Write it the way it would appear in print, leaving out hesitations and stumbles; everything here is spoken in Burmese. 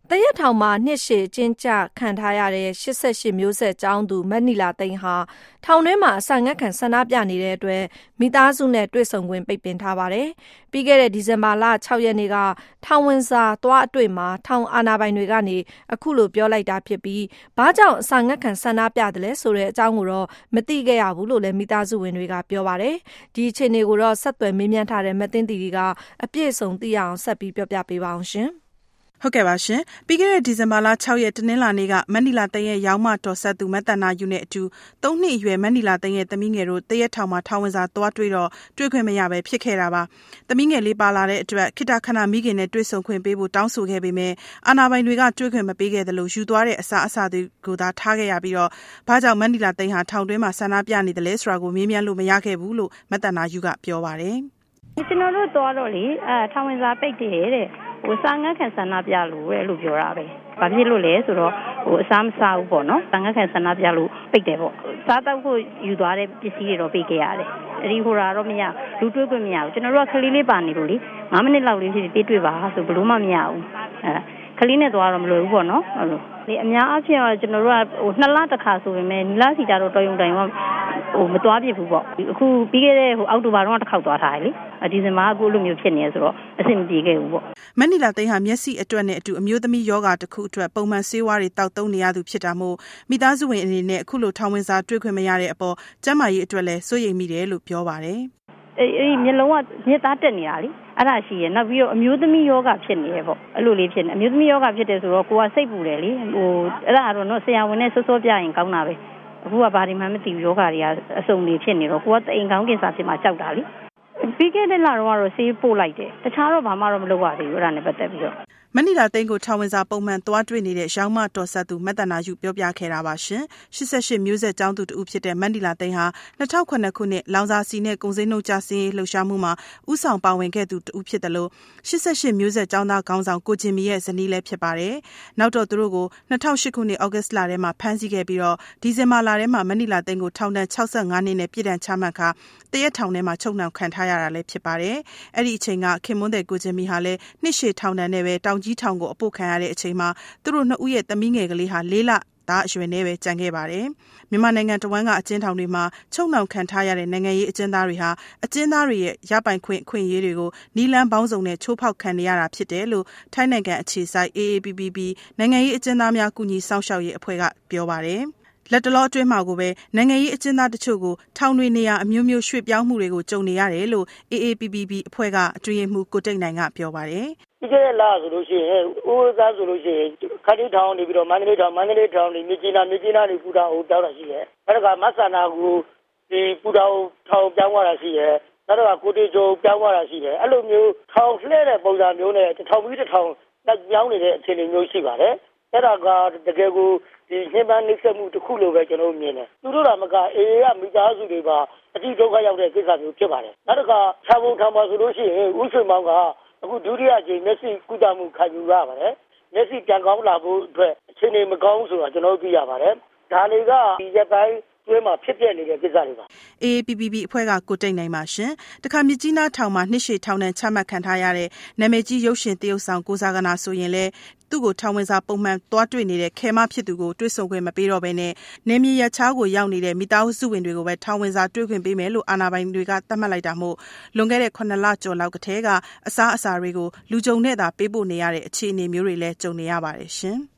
တရက်ထောင်မှာနှစ်ရှည်ကျဉ်းကျခံထားရတဲ့88မျိုးဆက်ကျောင်းသူမက်နီလာသိန်းဟာထောင်ထဲမှာအစာငတ်ခံဆန္ဒပြနေတဲ့အတွက်မိသားစုနဲ့တွေ့ဆုံခွင့်ပိတ်ပင်ထားပါတယ်။ပြီးခဲ့တဲ့ဒီဇင်ဘာလ6ရက်နေ့ကထောင်ဝင်စာသွားအတွေ့မှာထောင်အာဏာပိုင်တွေကနေအခုလိုပြောလိုက်တာဖြစ်ပြီးဘာကြောင့်အစာငတ်ခံဆန္ဒပြတယ်လဲဆိုတဲ့အကြောင်းကိုတော့မသိခဲ့ရဘူးလို့လည်းမိသားစုဝင်တွေကပြောပါတယ်။ဒီအခြေအနေကိုတော့ဆက်သွယ်မေးမြန်းထားတဲ့မသိန်းတီကအပြည့်အစုံသိရအောင်ဆက်ပြီးပြောပြပေးပါအောင်ရှင်။ဟုတ်ကဲ့ပါရှင်ပြီးခဲ့တဲ့ဒီဇင်ဘာလ6ရက်တနင်္လာနေ့ကမက်နီလာသိန်းရဲ့ရောင်းမတော်ဆက်သူမက်တနာယူနဲ့အတူ3နှစ်အရွယ်မက်နီလာသိန်းရဲ့သမီးငယ်တို့တရက်ထောင်မှာထောင်ဝင်စာသွားတွေ့တော့တွေ့ခွင့်မရပဲဖြစ်ခဲ့တာပါသမီးငယ်လေးပါလာတဲ့အတွက်ခိတခဏမိခင်နဲ့တွေ့ဆုံခွင့်ပေးဖို့တောင်းဆိုခဲ့ပေမဲ့အာဏာပိုင်တွေကတွေ့ခွင့်မပေးခဲ့သလိုယူသွားတဲ့အစာတွေကိုသာထားခဲ့ရပြီးတော့ဘာကြောင့်မက်နီလာသိန်းဟာထောင်တွင်းမှာဆန္ဒပြနေတယ်လဲဆိုတာကိုမေးမြန်းလို့မရခဲ့ဘူးလို့မက်တနာယူကပြောပါတယ်ကျွန်တော်တို့သွားတော့လေထောင်ဝင်စာပိတ်တယ်တဲ့စာငတ်ခံဆန္ဒပြလို့ပြောတာပဲ။ဘာဖြစ်လို့လဲဆိုတော့အစားမစားဘူးပေါ့နော်။စာငတ်ခံဆန္ဒပြလို့ပိတ်တယ်ပေါ့။စားတော့ကိုယူသွားတဲ့ပစ္စည်းတွေတော့ပိတ်ခဲ့ရတယ်။အဲဒီဟိုတာတော့မရလူတွေ့ခွင့်မရဘူး။ကျွန်တော်တို့ကကလေးလေးပါနေလို့လေ9မိနစ်လောက်လေးဖြစ်တွေ့ပါဆိုဘလို့မှမရဘူး။ကလေးနဲ့သွားတော့မလွယ်ဘူးပေါ့နော်။အဲ့လိုလေအများအားဖြင့်ကျွန်တော်တို့က2လတစ်ခါဆိုပေမဲ့2လစီကြတော့တော်ရုံတိုင်ကမသွားပြဘူးပေါ့အခုပြီးခဲ့တဲ့အောက်တိုဘာတော့တစ်ခေါက်သွားထားတယ်လေဒီဇင်ဘာကအခုလိုမျိုးဖြစ်နေရဆိုတော့အဆင်မပြေခဲ့ဘူးပေါ့မက်နီလာသိန်းဟာမျက်စိအတွက်နဲ့အတူအမျိုးသမီးယောဂတစ်ခုအတွက်ပုံမှန်ဆေးဝါးတွေတောက်သုံးနေရသူဖြစ်တာမို့မိသားစုဝင်အနေနဲ့အခုလိုထောင်ဝင်စာတွေ့ခွင့်မရတဲ့အပေါ်ကျန်းမာရေးအတွက်လည်းစိုးရိမ်မိတယ်လို့ပြောပါတယ်အေးမျိုးလုံးကမြစ်သားတက်နေတာလေအဲ့ဒါရှိရနောက်ပြီးတော့အမျိုးသမီးယောဂဖြစ်နေရပေါ့အဲ့လိုလေးဖြစ်နေအမျိုးသမီးယောဂဖြစ်တယ်ဆိုတော့ကိုကစိတ်ပူတယ်လေအဲ့ဒါကတော့နော်ဆရာဝန်နဲ့စောစောပြရင်ကောင်းတာပဲအခုကဘာဒီမှမသိဘူးယောဂတွေကအစုံတွေဖြစ်နေတော့ကိုကတိမ်ကောင်းကင်စာဖြစ်မှကြောက်တာလေပြီးခဲ့တဲ့လတော့ဆေးပို့လိုက်တယ်တခြားတော့ဘာမှတော့မလုပ်ရသေးဘူးအဲ့ဒါနဲ့ပတ်သက်ပြီးတော့မက်နီလာသိန်းကိုထောင်ဝင်စာပုံမှန်သွားတွေ့နေတဲ့ရောင်းမတော်ဆက်သူမက်တနာယူပြောပြခဲ့တာပါရှင်88မျိုးဆက်ကျောင်းသူတူဖြစ်တဲ့မက်နီလာသိန်းဟာ2009ခုနှစ်လောင်စာဆီနဲ့ကုန်စည်နှုန်းကျဆင်းရေးလှုပ်ရှားမှုမှာဥဆောင်ပါဝင်ခဲ့သူတူဖြစ်တယ်လို့88မျိုးဆက်ကျောင်းသားခေါင်းဆောင်ကိုဂျင်မီရဲ့ဇနီးလည်းဖြစ်ပါတယ်နောက်တော့သူတို့ကို2008ခုနှစ်ဩဂတ်လထဲမှာဖမ်းဆီးခဲ့ပြီးတော့ဒီဇင်ဘာလထဲမှာမက်နီလာသိန်းကိုထောင်ဒဏ်65နှစ်နဲ့ပြည်ဒဏ်ချမှတ်ခါတရက်ထောင်ထဲမှာချုပ်နှောင်ခံထားရတာလည်းဖြစ်ပါတယ်အဲ့ဒီအချိန်ကခင်မွန်းတဲ့ကိုဂျင်မီဟာလည်းနှစ်ရှည်ထောင်ဒဏ်နဲ့ပဲတောင်ကြီးထောင်ကိုအပို့ခံရတဲ့အချိန်မှာသူတို့နှစ်ဦးရဲ့သမီးငယ်ကလေးဟာ4လသားအရွယ်နဲ့ပဲကျန်ခဲ့ပါတယ်။မြန်မာနိုင်ငံတဝန်းကအကျဉ်းထောင်တွေမှာချုပ်နှောင်ခံထားရတဲ့နိုင်ငံရေးအကျဉ်းသားတွေဟာအကျဉ်းသားတွေရဲ့ရပိုင်ခွင့်အခွင့်အရေးတွေကိုနီလန်းပေါင်းစုံနဲ့ချိုးဖောက်ခံနေရတာဖြစ်တယ်လို့ထိုင်းနိုင်ငံအခြေစိုက် AAPPB နိုင်ငံရေးအကျဉ်းသားများကူညီစောင့်ရှောက်ရေးအဖွဲ့ကပြောပါတယ်။လက်တလောအတွင်းမှာကိုပဲနိုင်ငံရေးအကျဉ်းသားတချို့ကိုထောင်တွေနေရာအမျိုးမျိုးရွှေ့ပြောင်းမှုတွေကိုကြုံနေရတယ်လို့ AAPPB အဖွဲ့ကအတွင်းရေးမှူးကိုတိတ်နိုင်ကပြောပါတယ်။ဒီကနေ့လာဆိုလို့ရှိရင်ဦးသားဆိုလို့ရှိရင်ခတိထောင်နေပြီးတော့မန္တလေးထောင်နေမြကြီးနားနေပူတာကိုတောက်တာရှိတယ်။အဲ့ဒါကမဆန္ဒကိုဒီပူတာကိုထောင်ပြောင်းသွားတာရှိတယ်။နောက်တော့ကိုတေချိုပြောင်းသွားတာရှိတယ်။အဲ့လိုမျိုးထောင်လှဲ့တဲ့ပုံစံမျိုးနဲ့ထောင်ပြီးထောင်တက်ပြောင်းနေတဲ့အခြေအနေမျိုးရှိပါတယ်။အဲ့ဒါကတကယ်ကိုဒီညှဉ်းပန်းနှိပ်စက်မှုတစ်ခုလိုပဲကျွန်တော်မြင်တယ်သူတို့ကမကအေးကမိသားစုတွေပါအတိဒုက္ခရောက်တဲ့ကိစ္စမျိုးဖြစ်ပါတယ်နောက်တစ်ခါခြားပုံခံပါဆိုလို့ရှိရင်ဦးရွှေမောင်ကအခုဒုတိယကြိမ်မျက်စိကုသမှုခံယူရပါတယ်မျက်စိပြန်ကောင်းလာဖို့အတွက်အခြေအနေမကောင်းဆိုတာကျွန်တော်သိရပါတယ်ဒါတွေကဒီရက်ပိုင်းတွဲမှာဖြစ်ပြနေတဲ့ကိစ္စတွေပါ AAPPB အဖွဲ့ကကိုတိတ်နိုင်ပါရှင်တခါမြကြီးနားထောင်မှာနှစ်ရှည်ထောင်ဒဏ်ချမှတ်ခံထားရတဲ့နာမည်ကြီးရုပ်ရှင်သရုပ်ဆောင်ကိုစားကနာဆိုရင်လည်းသူ့ကိုထောင်ဝင်စာပုံမှန်သွားတွေ့နေတဲ့ခဲမဖြစ်သူကိုတွေ့ဆုံခွင့်မပေးတော့ဘဲနဲ့နေမြေရချားကိုရောက်နေတဲ့မိသားစုဝင်တွေကိုပဲထောင်ဝင်စာတွေ့ခွင့်ပေးမယ်လို့အာဏာပိုင်တွေကသတ်မှတ်လိုက်တာမို့လွန်ခဲ့တဲ့9လကျော်လောက်ကတည်းကအစားအစာတွေကိုလူကြုံနဲ့သာပေးပို့နေရတဲ့အခြေအနေမျိုးတွေလည်းကြုံနေရပါတယ်ရှင်